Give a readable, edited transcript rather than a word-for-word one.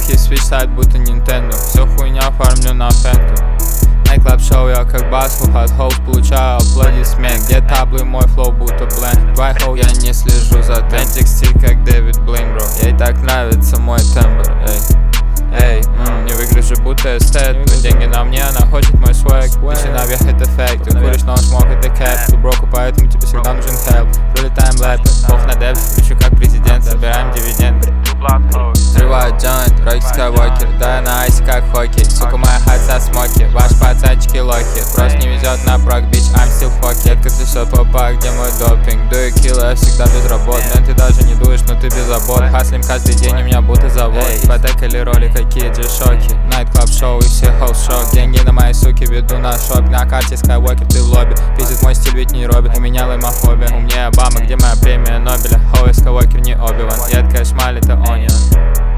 плохие Switch сайт будто Nintendo. Все хуйня, фармлю на фенту. Найклаб шоу, я как басу, хат хоуст, получаю аплодисмент. Где таблы, мой флоу будто бленд. Твай хоу, я не слежу за трендик стиль, как Дэвид Блин, бро. Ей так нравится мой тембр, эй. Не выгляжу будто эстет, но деньги на мне, она хочет мой свэг. Пищи наверх это фейк, ты куришь, но смог это кэп. Ты броку, поэтому тебе всегда нужен хелп. Пролетаем лэпы, пох на дебс, кричу как президент, собираем дивиденды. Взрываю джойнт, Рокки Скайуокер, да я на айсе как хоккей. Сука, моя хат со смоки, ваш пацанчики лохи. Просто не везет на прок, bitch, I'm still fucky. Детка трясет попа, где мой допинг? Do you kill, я всегда безработный. Ты даже не дуешь, но ты без забот. Хаслим каждый день, у меня будто завод. Ипотека роли, какие G-шоки. Найт-клаб шоу и все хоуст-шоу. Деньги на моей суке, веду на шоп. На карте Скайуокер, ты в лобби. Пиздит мой стиль, ведь не робит. У меня лаймофобия, умнее Обама, где моя премия Нобеля? Хоу и Скайуокер, не Оби-Ван. Едкая шмаль, это Onion.